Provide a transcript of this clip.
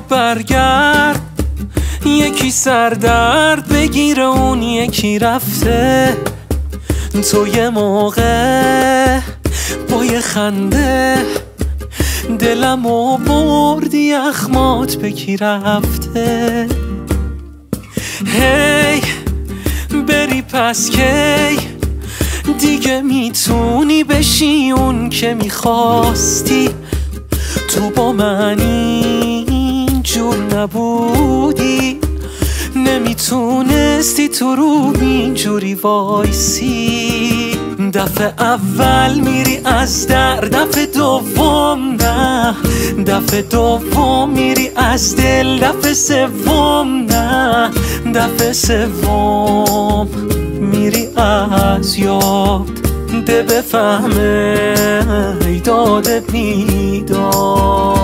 برگرد، یکی سردرد بگیره اون یکی رفته. تو یه موقع با یه خنده دلمو بردی اخمات بکی رفته. هی بری پس کی دیگه میتونی بشی اون که میخواستی؟ تو با من اینجور نبودی، نمیتونستی تو رو اینجوری وایسی. دفعه اول میری از در، دفعه دوم نه، دفعه دوم میری از دل، دفعه سوم نه، دفعه سوم میری از یاد. ده بفهمه ای داده بیداد.